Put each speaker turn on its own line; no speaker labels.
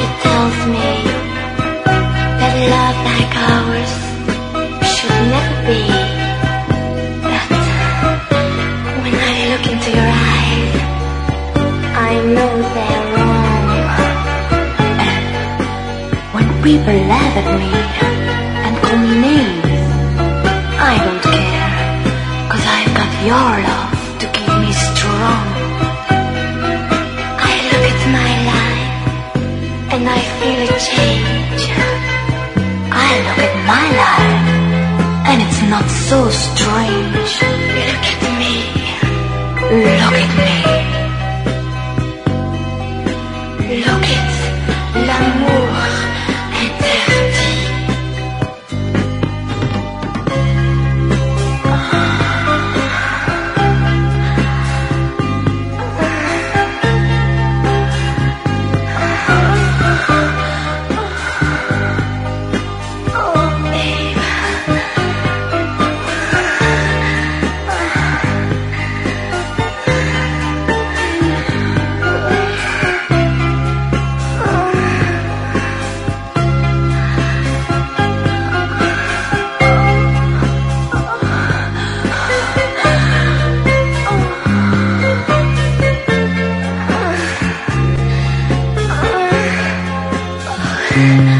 it tells me that love like ours should never be. But when I look into your eyes, I know they're wrong. And when people laugh at me and call me names, I don't care, 'cause I've got your love to keep me strong. I look at my life and I feel a change. I look at my life and it's not so strange. Look at me, look at me. Look at l'amour interdit. Oh,